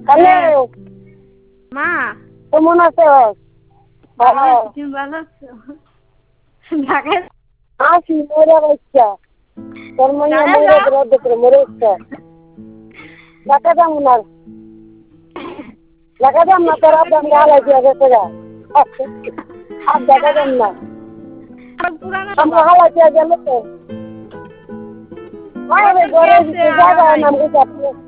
Hello মা কেমন আছো? ভালো আছি, তুমি ভালো আছো? ঢাকায় আছি মরে বাচ্চা তোর মনে ঢাকায় মরে যাও দেখে মরে বাচ্চা ঢাকা যাম না ঢাকা যাম না তোর আব্বা গালাই দিয়ে গেছে গা আর ঢাকা যাম না পুরানো আমরা বাবা হালাই দিয়ে গেল তো ওরা আরে তো ঘরে গেছে দিতে আমরা জায়গা নাই নাম